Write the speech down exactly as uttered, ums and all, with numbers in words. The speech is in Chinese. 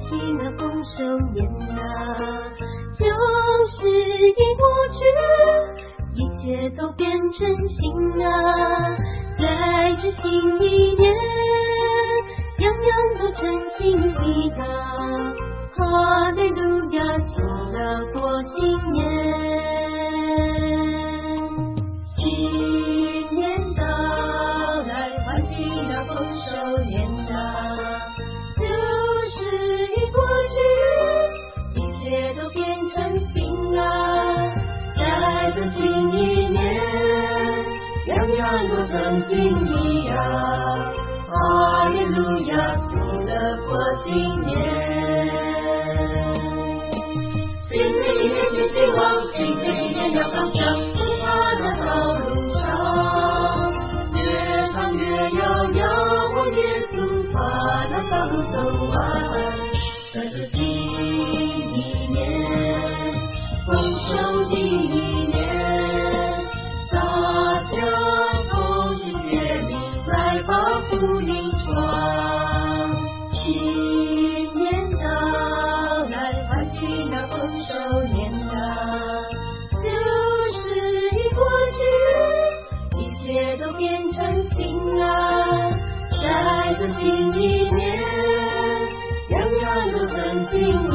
起那丰收年啊，旧事已过去，一切都变成新啊，在这新一年，样样都成新意啊，哈利路亚，喜乐过新年。新年到来，欢喜那丰收年啊，旧事已过去，一切都变成新啊，在这新一年，样样都成新意啊，哈利路亚，喜乐过新年。新的一年新希望，新的一年要刚强，不怕那道路上，越唱越摇摇，往耶稣把那道路走完。在这新一年，丰收第一年，大家同心协力来把福音传。新年到来，欢喜那丰收年啊，旧事已过去，一切都变成新啊，在这新一年，样样都成新